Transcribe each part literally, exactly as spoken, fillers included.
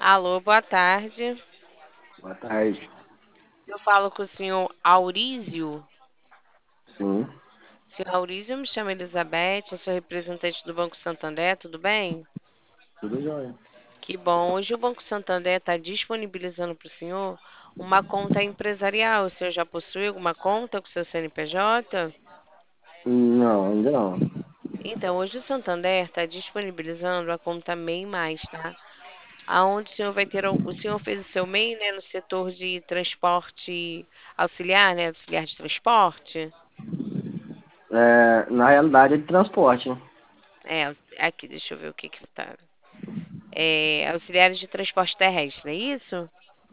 Alô, boa tarde. Boa tarde. Eu falo com o senhor Aurísio. Sim, Senhor Aurísio, eu me chamo Elizabeth, eu sou representante do Banco Santander, tudo bem? tudo jóia. Que bom. Hoje o Banco Santander está disponibilizando para o senhor uma conta empresarial. O senhor já possui alguma conta com seu C N P J? Não, ainda não. Então, hoje o Santander está disponibilizando a conta MEI Mais, tá? Aonde o senhor vai ter, o o senhor fez o seu MEI, né, no setor de transporte auxiliar, né, auxiliar de transporte? É, na realidade é de transporte, né? É, aux- aqui, deixa eu ver o que que tá. É, auxiliares de transporte terrestre, é isso?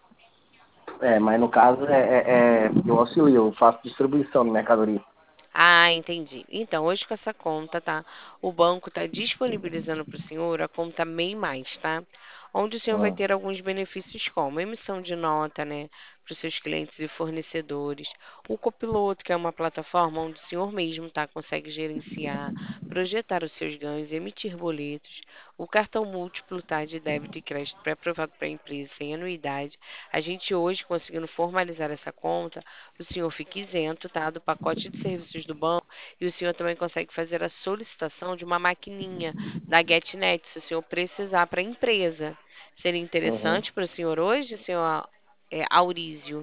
É, mas no caso é, é, é- eu auxilio, eu faço distribuição de mercadoria. Ah, entendi. Então, hoje com essa conta, tá? O banco está disponibilizando para o senhor a conta MEI Mais, tá? Onde o senhor vai Hum, ter alguns benefícios como emissão de nota, né, para os seus clientes e fornecedores. O Copiloto, que é uma plataforma onde o senhor mesmo, tá, consegue gerenciar, projetar os seus ganhos, emitir boletos. O cartão múltiplo, tá, de débito e crédito pré-aprovado para a empresa sem anuidade. A gente hoje conseguindo formalizar essa conta, o senhor fica isento, tá, do pacote de serviços do banco e o senhor também consegue fazer a solicitação de uma maquininha da GetNet, se o senhor precisar para a empresa. Seria uhum. interessante para o senhor hoje, senhor é, Aurísio?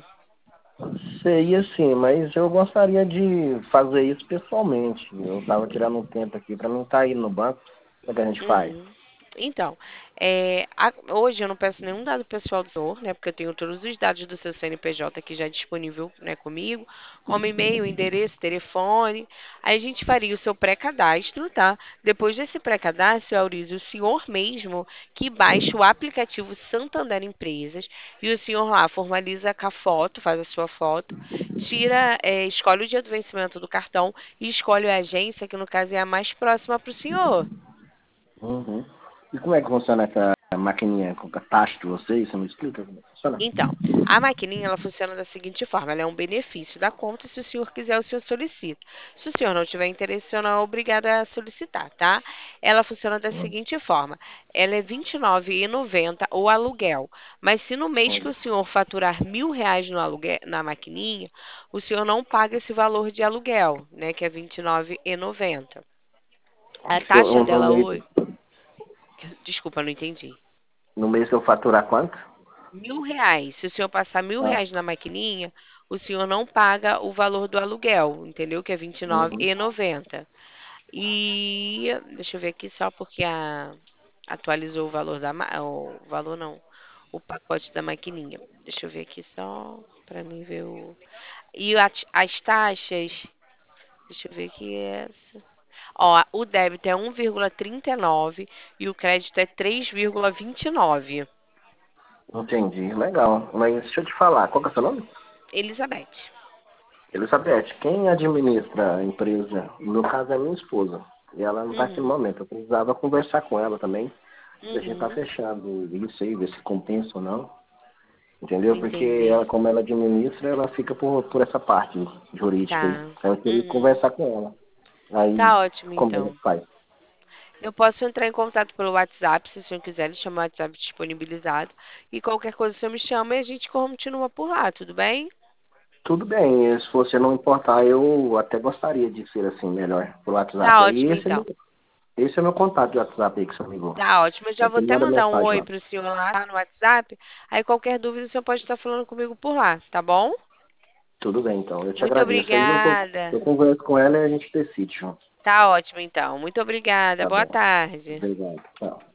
Seria sim, mas eu gostaria de fazer isso pessoalmente. Eu estava tirando um tempo aqui para não estar indo no banco. Como é que a gente faz? Uhum. Então, é, a- hoje eu não peço nenhum dado pessoal do senhor, né? Porque eu tenho todos os dados do seu C N P J aqui já disponível, né, comigo, como e-mail, endereço, telefone. Aí a gente faria o seu pré-cadastro, tá? Depois desse pré-cadastro, Aurísio, o senhor mesmo que baixa o aplicativo Santander Empresas e o senhor lá formaliza com a foto, faz a sua foto, tira, é, escolhe o dia do vencimento do cartão e escolhe a agência, que no caso é a mais próxima para o senhor. Uhum. E como é que funciona essa maquininha com a taxa de vocês? Você me explica como é que funciona? Então, a maquininha ela funciona da seguinte forma: ela é um benefício da conta. Se o senhor quiser, o senhor solicita. Se o senhor não tiver interesse, o senhor não é obrigado a solicitar, tá? Ela funciona da Hum, seguinte forma: ela é R$ vinte e nove reais e noventa centavos o aluguel. Mas se no mês que o hum. senhor faturar mil reais no aluguel, na maquininha, o senhor não paga esse valor de aluguel, né? Que é R$ vinte e nove reais e noventa centavos. A Se eu, taxa no, dela mês, hoje. Desculpa, não entendi. no mês que eu faturar quanto? Mil reais. Se o senhor passar mil Ah, reais na maquininha, o senhor não paga o valor do aluguel, entendeu? Que é vinte e nove uhum. e noventa. E deixa eu ver aqui só porque a atualizou o valor da ma- o valor não, o pacote da maquininha. Deixa eu ver aqui só para mim ver o e a- as taxas. Deixa eu ver aqui essa. Ó, o débito é um vírgula trinta e nove e o crédito é três vírgula vinte e nove. Entendi, legal. Mas deixa eu te falar, qual que é o seu nome? Elizabeth. Elizabeth, quem administra a empresa, no meu caso é minha esposa, e ela não está aqui no Uhum. momento. Eu precisava conversar com ela também, pra gente estar tá Uhum. fechando isso aí, ver se compensa ou não, entendeu? Porque Entendi. ela, como ela administra, ela fica por, por essa parte jurídica aí. Tá. Então eu queria Uhum. conversar com ela. Aí, Tá ótimo, como ela então. faz? Eu posso entrar em contato pelo WhatsApp, se o senhor quiser, ele chama o WhatsApp disponibilizado. E qualquer coisa o senhor me chama e a gente continua por lá, tudo bem? Tudo bem, se você não importar, eu até gostaria de ser assim, melhor, por Tá WhatsApp. Aí ótimo, esse é então. meu, esse é meu contato de WhatsApp aí que você me ligou. Tá ótimo. Eu já vou Você até manda mandar um mensagem oi lá. pro senhor lá tá, no WhatsApp. Aí qualquer dúvida o senhor pode estar falando comigo por lá, tá bom? Tudo bem, então. Eu te Muito agradeço. Aí eu, con- obrigada. eu converso com ela e a gente decide junto. Tá ótimo, então. Muito obrigada. Tá Boa bom. tarde. Obrigado. Tchau.